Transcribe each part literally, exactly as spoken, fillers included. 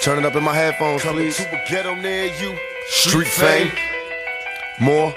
Turn it up in my headphones, Coming please. to a ghetto near you. Street fame. More.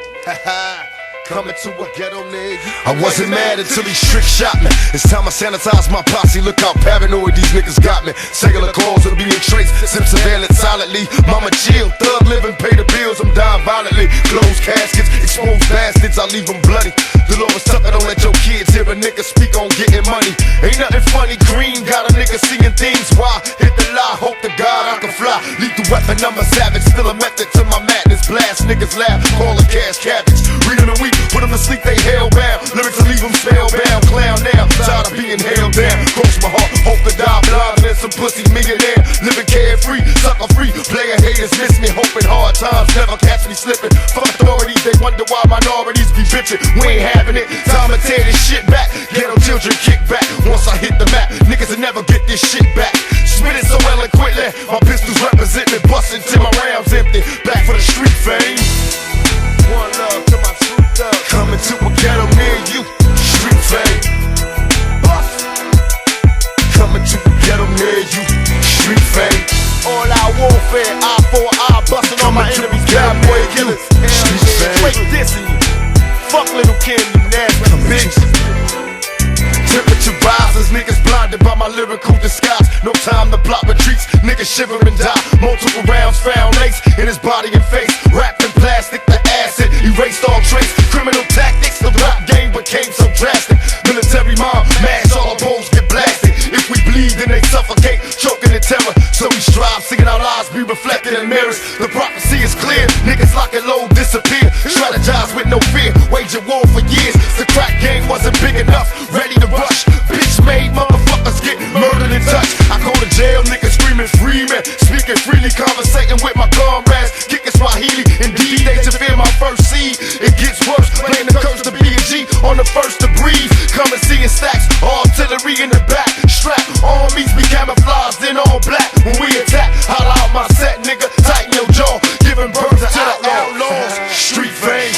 Coming to a ghetto near you. I wasn't mad until he trick shot me. It's time I sanitize my posse. Look how paranoid these niggas got me. Cellular calls are being traced. Sim surveillance silently. Mama chill, thug living, pay the bills. I'm dying violently. Closed caskets, exposed bastards. I leave them bloody. The Lord was tucker, don't let your kids hear a nigga speak on getting money. Ain't nothing funny. Green got a nigga seeing things. Why? Hit the lie, hope to God I can fly. Lethal weapon, I'm a savage. Still a method to my madness. Blast niggas laugh, call a cash cabbage. Read them and weep. Put them to sleep, they hellbound. Lyrics to leave them spellbound. Clown now, tired of being held down. Cross my heart, hope to die blind. And some pussy millionaire, living carefree, sucker free. Player haters miss me, hoping hard times never catch me slipping. Fuck authorities, they wonder why minorities be bitching. We ain't having it, time to tear this shit back. Ghetto children kick back. Once I hit the map, niggas will never get this shit back. Spit it so eloquently, my pistols represent me. Bustin' till my rounds empty. Back for the street fame. One love to my true thug. Coming to a ghetto near you, street fame. Bust. Coming to a ghetto near you, street fame. All out warfare, eye for eye, busting all my enemies, bad boy killers. Street fame. Straight dissing you. Fuck little Kim, you nasty bitch. Temperature rises, niggas blinded by my lyrical disguise. No time to plot retreats, niggas shiver and die. Multiple rounds found lace in his body and face. Wrapped in plastic, the acid erased all trace. Criminal tactics, the rap game became so drastic. Military mob, mash, all our bones get blasted. If we bleed, then they suffocate, choking in terror. So we strive, singing our lives, be reflected in mirrors. The prophecy is clear, niggas lock and load, disappear. Strategize with no fear, wage a war for years. The crack game wasn't big enough, ready to rush. Bitch made motherfuckers get murdered in touch. I go to jail, niggas screaming free man. Speaking freely, conversating with my comrades. Kicking Swahili, indeed they should fear my first seed. It gets worse, playing the curse to be a G on the first to breathe. Come and see in stacks, artillery in the back. Strap, armies be camouflaged in all black. When we attack, holla out my set, nigga. Tighten your jaw, giving birth to the outlaws. Street fame,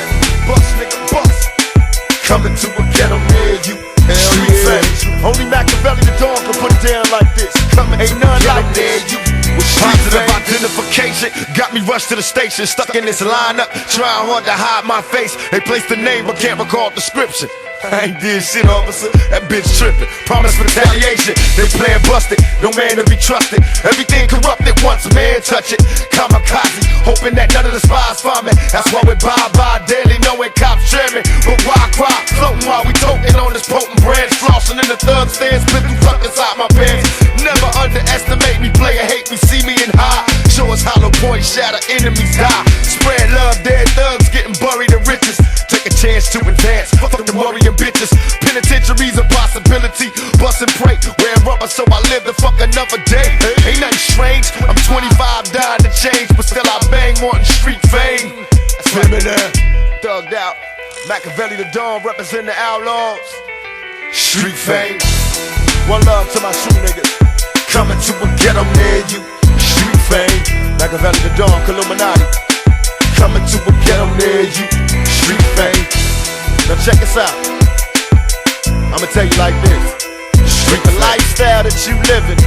Bust, nigga, bust. coming to a ghetto near you. Street fame. Only Machiavelli the Dawn can put it down like this. Coming Ain't to none ghetto like near this. you. Positive identification got me rushed to the station. Stuck in this lineup, trying hard to hide my face. They placed the name but can't recall description. I ain't did shit, officer. That bitch tripping. Promise retaliation. They playing busted. No man to be trusted. Everything corrupted once a man touch it. Kamikaze, hoping that none of the spies find me. That's why we bye bye daily, knowing cops share me. But why cry? Floating while we toting on this potent branch. Flossing in the third stand, spitting fuck inside my pants. Never underestimate me, player hate me, see me in high. Show us hollow points, shatter, enemies die. Spread love, dead thugs getting buried in riches. Take a chance to advance, fuck the worrying bitches. Penitentiary's a possibility, bust and pray. Wearing rubber so I live to fuck another day. Ain't nothing strange, I'm twenty-five, dying to change, but still I bang, wanting street fame. Feel me now? Thugged out. Machiavelli the Dawn representing the outlaws. Street fame, One love to my shoe niggas. coming to a ghetto near you. Street fame, Machiavelli the Dawn, Illuminati. coming to a ghetto near you. Street fame, Now check us out. I'ma tell you like this. street The fame. lifestyle that you living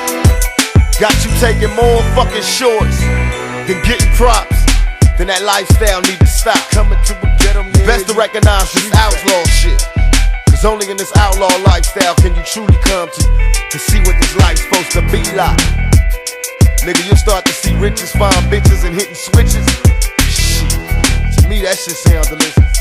got you taking more fucking shorts than getting props. Then that lifestyle need to stop. Coming to a ghetto near Best to recognize this outlaw shit. Cause only in this outlaw lifestyle can you truly come to to see what this life's supposed to be like. Nigga, you'll start to see riches, fine bitches, and hitting switches. Shit. To me, that shit sounds delicious.